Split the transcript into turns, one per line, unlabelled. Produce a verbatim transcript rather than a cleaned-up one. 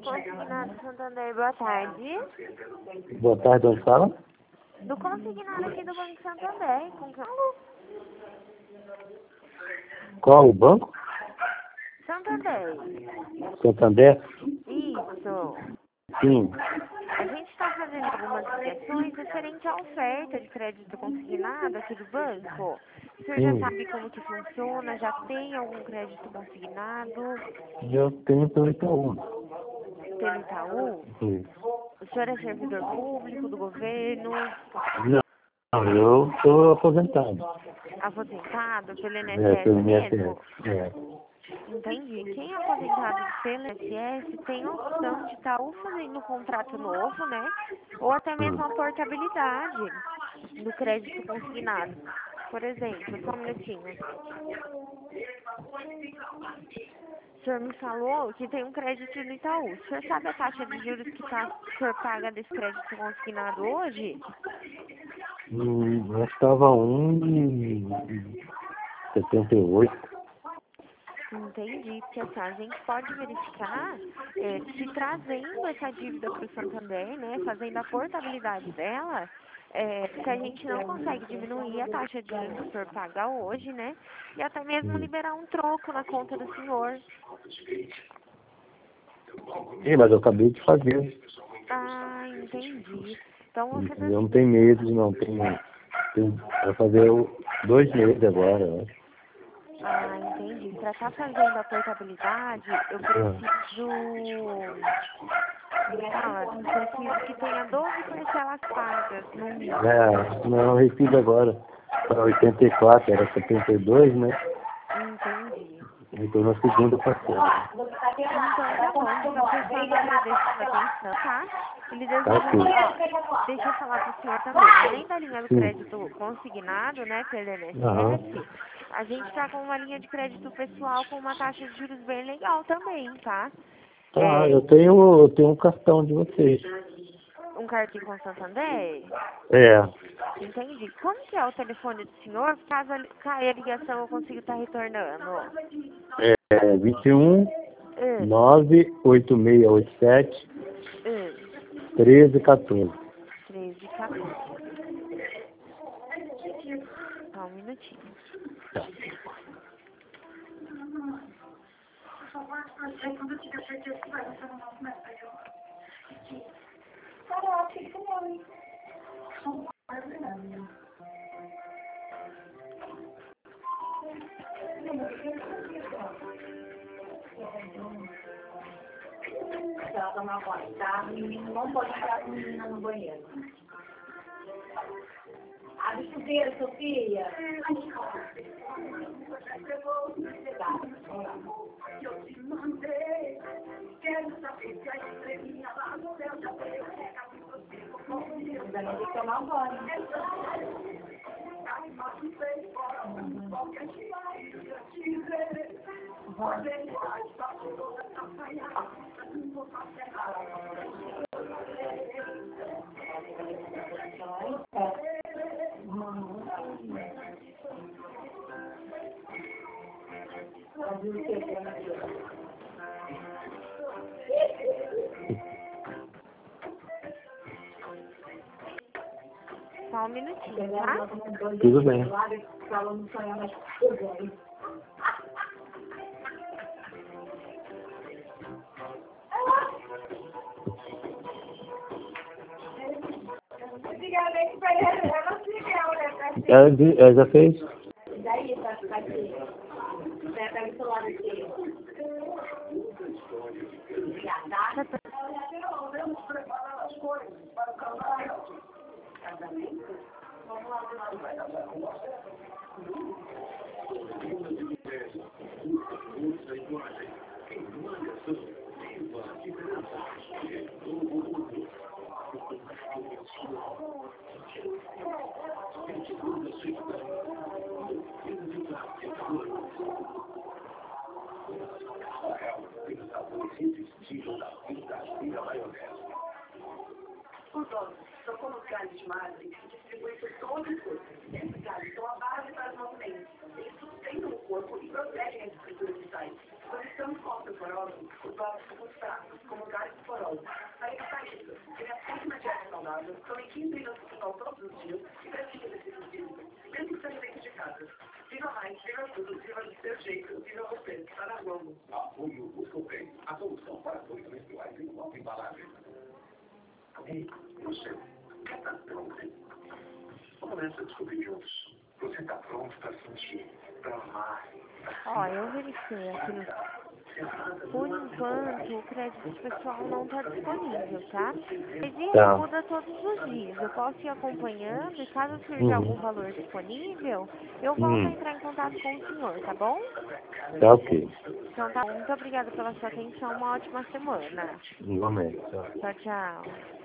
Consignado Santander, boa tarde.
Boa tarde, onde fala?
Do consignado aqui do Banco Santander. Com...
Qual o banco?
Santander.
Santander?
Isso.
Sim.
A gente está fazendo algumas ligações referente à oferta de crédito consignado aqui do banco. O senhor já
Sim.
sabe como que funciona? Já tem algum crédito consignado?
Eu tenho pelo Itaú.
Pelo Itaú?
Sim.
O senhor é servidor público do governo?
Não, eu estou aposentado.
Aposentado pelo
É,
INSS
pelo
mesmo?
I N S S. É.
Entendi. Quem é aposentado pelo I N S S tem a opção de estar ou fazendo um contrato novo, né? Ou até mesmo
Hum.
a portabilidade do crédito consignado. Por exemplo, só um minutinho. O senhor me falou que tem um crédito no Itaú. O senhor sabe a taxa de juros que tá, o senhor paga desse crédito consignado hoje?
Hum, eu estava um de setenta e oito.
Entendi, porque assim, a gente pode verificar é, se trazendo essa dívida para o Santander, né, fazendo a portabilidade dela, é, se a gente não consegue diminuir a taxa de juros que o senhor paga hoje, né, e até mesmo
Hum.
liberar um troco na conta do senhor.
Sim, mas eu acabei de fazer.
Ah, entendi. Então você
Entendeu? Não tem meses, não. Tem, tem, vai fazer o- dois meses agora, eu acho.
Ah, entendi. Para estar fazendo a portabilidade, eu preciso, como fala, preciso que tenha doze parcelas pagas no mínimo.
É, não, eu fiz agora. Para oitenta e quatro, era setenta e dois, né?
Entendi.
Então na segunda parcela.
Então tá bom, então por favor, agradeço a sua atenção, tá? Ele
Tá
deseja,
aqui.
ó, deixa eu falar pro senhor também, além da linha do
Sim.
crédito consignado, né, pelo
Aham.
I N S S, a gente tá com uma linha de crédito pessoal com uma taxa de juros bem legal também, tá?
Tá,
É,
eu tenho, eu tenho um cartão de vocês.
um cartão com Santander?
É,
Entendi. Como que é o telefone do senhor? Caso a- caia a ligação, eu consigo estar retornando.
é vinte e um,
Uh,
nove oito seis oito sete,
uh,
treze quatorze.
treze, quatorze. Só um minutinho.
Ela tomar banho, tá? O menino não pode ficar com a menina no banheiro. Abre o chuveiro, Sofia. Tá, vamos lá. Ainda não tem que tomar banho.
Só um minutinho, tá?
Tudo bem. Ela, vi- ela já fez?
Daí, tá aqui. Pega o celular aqui. Obrigada. São como galhos de madre que se distribuem por todo o corpo. Esses galhos são a base para os movimentos. Eles sustentam o corpo e protegem as estruturas vitais. Quando estamos com osteoporose, os ossos ficam fracos, como galhos produzir vai ter jeito. Eu digo a você, está na Globo.
Apoio Buscofem, a solução para dois menstruais em nova embalagem.
Ei, você, quer estar pronto? Vamos nessa descobrir juntos. Você está pronto para sentir, para amar.
Ó, eu verifiquei aqui no... Por enquanto, o crédito pessoal não está disponível, tá? Mas isso
Tá.
muda todos os dias. Eu posso ir acompanhando e caso surja
Uhum.
algum valor disponível, eu volto
Hum.
a entrar em contato com o senhor, tá bom?
Tá ok.
Então tá bom. Muito obrigada pela sua atenção. Uma ótima semana.
Igualmente. Tchau.
Tchau, tchau.